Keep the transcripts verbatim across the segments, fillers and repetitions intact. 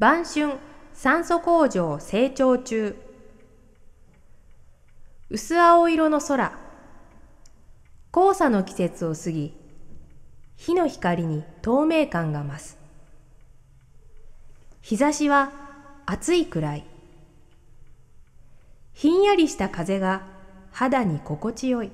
晩春、酸素工場成長中。薄青色の空。黄砂の季節を過ぎ、日の光に透明感が増す。日差しは暑いくらい。ひんやりした風が肌に心地よい。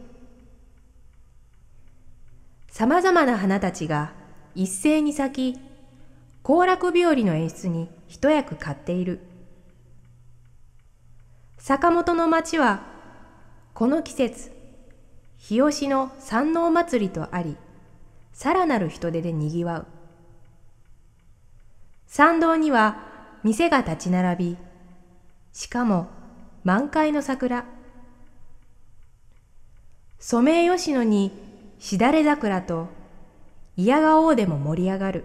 さまざまな花たちが一斉に咲き、行楽日和の演出に一役買っている。坂本の町はこの季節、日吉の山王祭りとあり、さらなる人出でにぎわう。参道には店が立ち並び、しかも満開の桜。ソメイヨシノにしだれ桜と、いやがおうでも盛り上がる。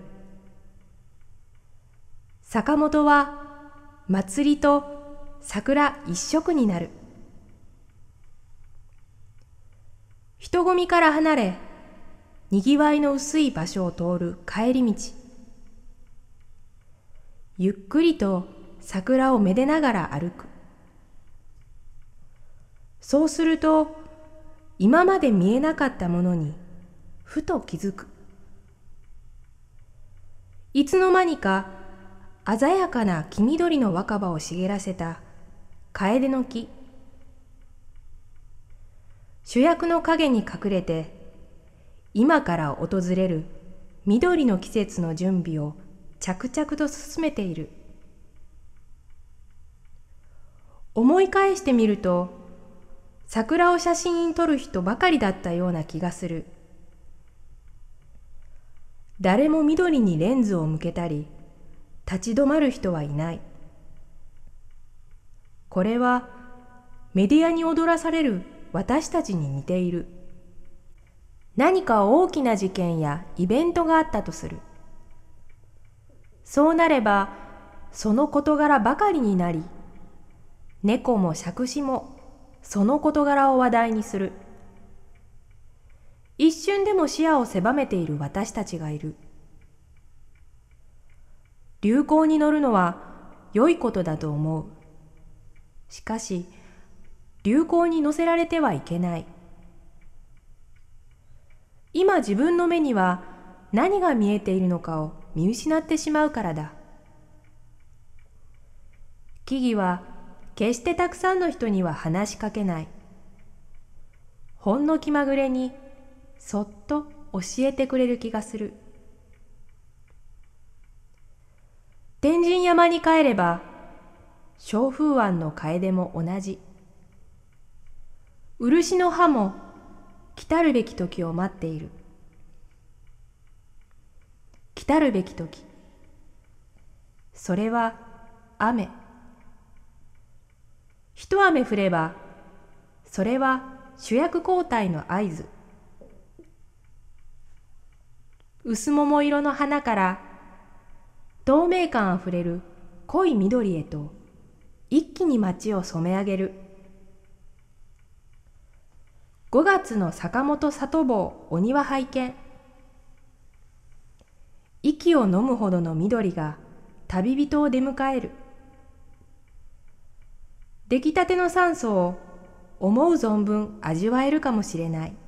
坂本は祭りと桜一色になる。人混みから離れ、にぎわいの薄い場所を通る帰り道。ゆっくりと桜をめでながら歩く。そうすると、今まで見えなかったものにふと気づく。いつの間にか鮮やかな黄緑の若葉を茂らせた楓の木。主役の影に隠れて、今から訪れる緑の季節の準備を着々と進めている。思い返してみると、桜を写真に撮る人ばかりだったような気がする。誰も緑にレンズを向けたり、立ち止まる人はいない。これはメディアに踊らされる私たちに似ている。何か大きな事件やイベントがあったとする。そうなれば、その事柄ばかりになり、猫も杓子もその事柄を話題にする。一瞬でも視野を狭めている私たちがいる。流行に乗るのは良いことだと思う。しかし、流行に乗せられてはいけない。今自分の目には何が見えているのかを見失ってしまうからだ。木々は決してたくさんの人には話しかけない。ほんの気まぐれにそっと教えてくれる気がする。天神山に帰れば、松風庵の楓も同じ。漆の葉も来たるべき時を待っている。来たるべき時。それは雨。一雨降れば、それは主役交代の合図。薄桃色の花から透明感あふれる濃い緑へと一気に街を染め上げる。ごがつの坂本里坊お庭拝見。息を飲むほどの緑が旅人を出迎える。出来たての酸素を思う存分味わえるかもしれない。